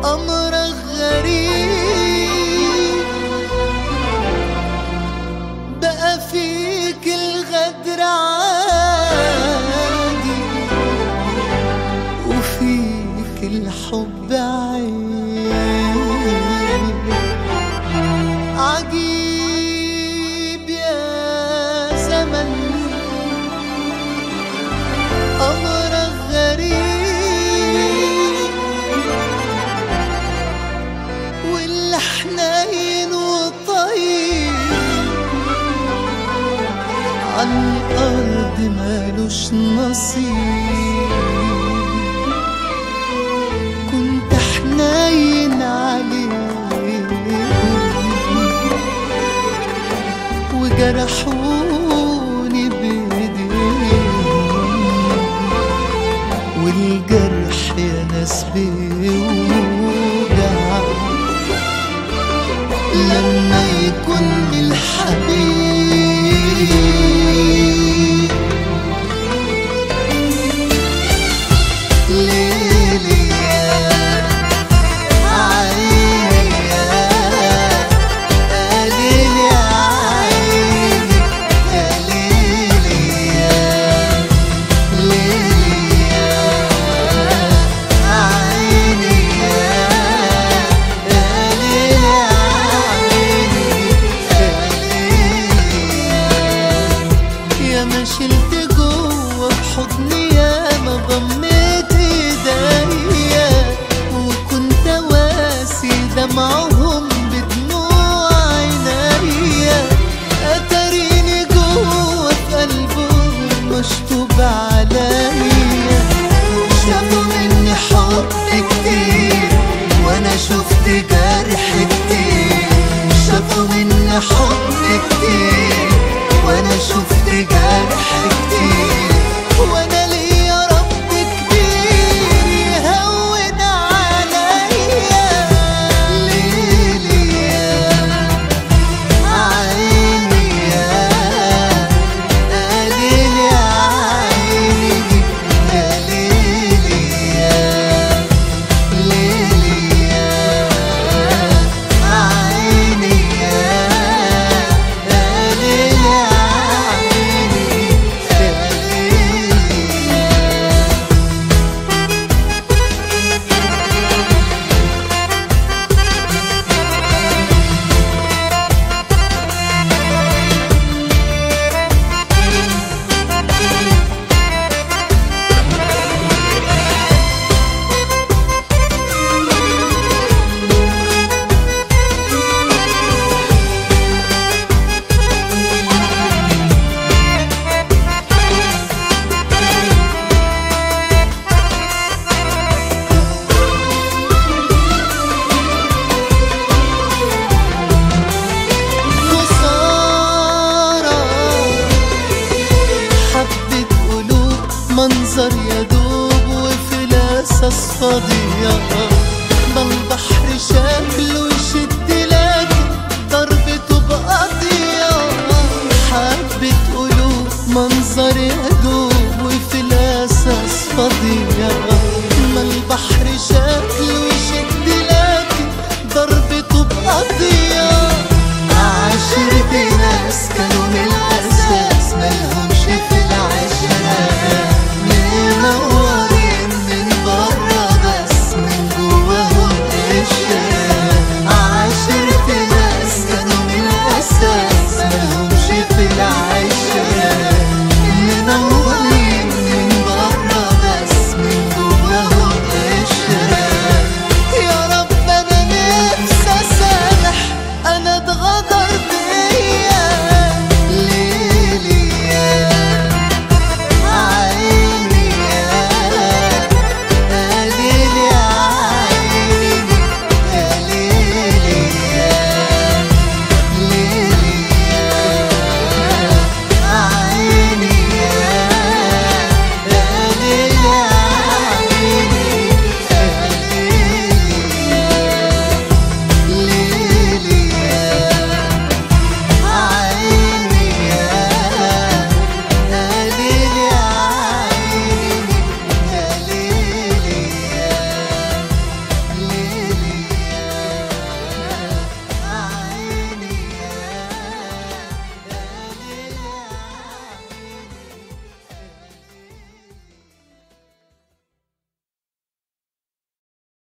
أمرك غريب، بقى فيك الغدر عادي وفيك الحب عيب. عجيب يا زمن أمرك غريب، واللي حنين وطيب عالأرض مالوش نصيب. كنت حنين عليه وجرحوني بإيديهم، والجرح يا ناس بيوجع لما يكون الحبيب. ليلي يا عيني يا ليلي يا عيني يا ليلي يا ليلي يا عيني يا ليلي يا عيني يا ما شلت جوه بحضني، يا ما ضميت ايديا وكنت واسي دمعهم بدموع عينيا. اتريني جوه في قلبهم مشطوب عليا، شافوا مني حب كتير وانا شفت جرح كتير. شافوا مني حب كتير وانا شفت جرح كتير، وانا ليا رب كبير يهون عليا. ليلي يا عيني يا ليلي يا عيني يا ليلي يا ليلي يا عيني يا ليلي يا عيني يا منظر يدوب وفي الاساس فاضية